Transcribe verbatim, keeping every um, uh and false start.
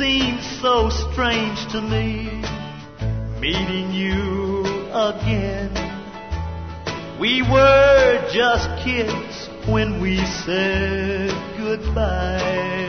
seems so strange to me, meeting you again. We were just kids when we said goodbye.